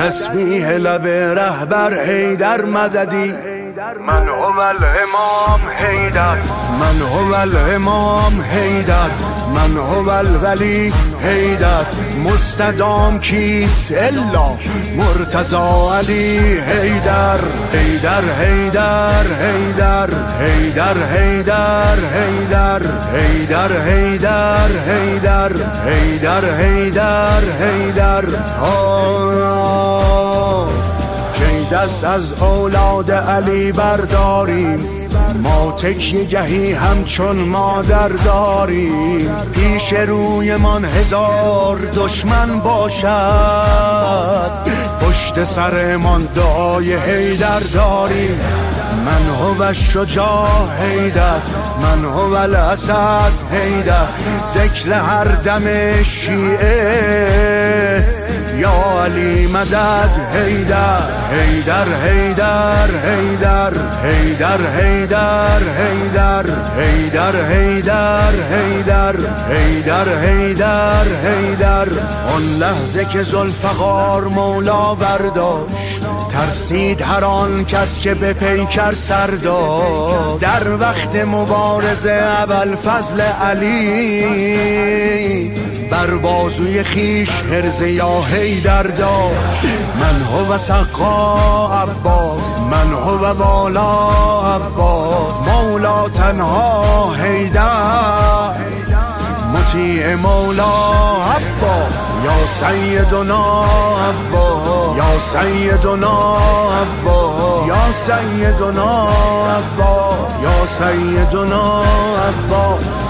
تسبیح لب رهبر حیدر مددی. من هو الامام حیدر، من هو الامام حیدر، من هو الولی حیدر. مستدام کیست الا مرتضی علی حیدر. حیدر حیدر حیدر حیدر حیدر حیدر حیدر حیدر حیدر حیدر حیدر حیدر. کی دست از اولاد علی برداریم، ما تکیه گهی همچون مادر داریم. پیش رویمان هزار دشمن باشد، پشت سرمان دعای حیدر داریم. من هو الشجاع حیدر، من هو الاسد حیدر. ذکر هر دم شیعه یا علی مدد حیدر. حیدر حیدر حیدر حیدر حیدر حیدر حیدر حیدر حیدر حیدر حیدر حیدر. آن لحظه که ذوالفقار مولا برداشت، ترسید هر آن کس که به پیکر سر داشت. در وقت مبارزه ابوالفضل علی بر بازوی خیش حرز یا حیدر داشت. من هو سقا عباس، من هو والا عباس. مولا تنها حیدر، مطیع مولا عباس. یا سیدنا عباس، یا سیدنا عباس، یا سیدنا عباس، یا سیدنا عباس.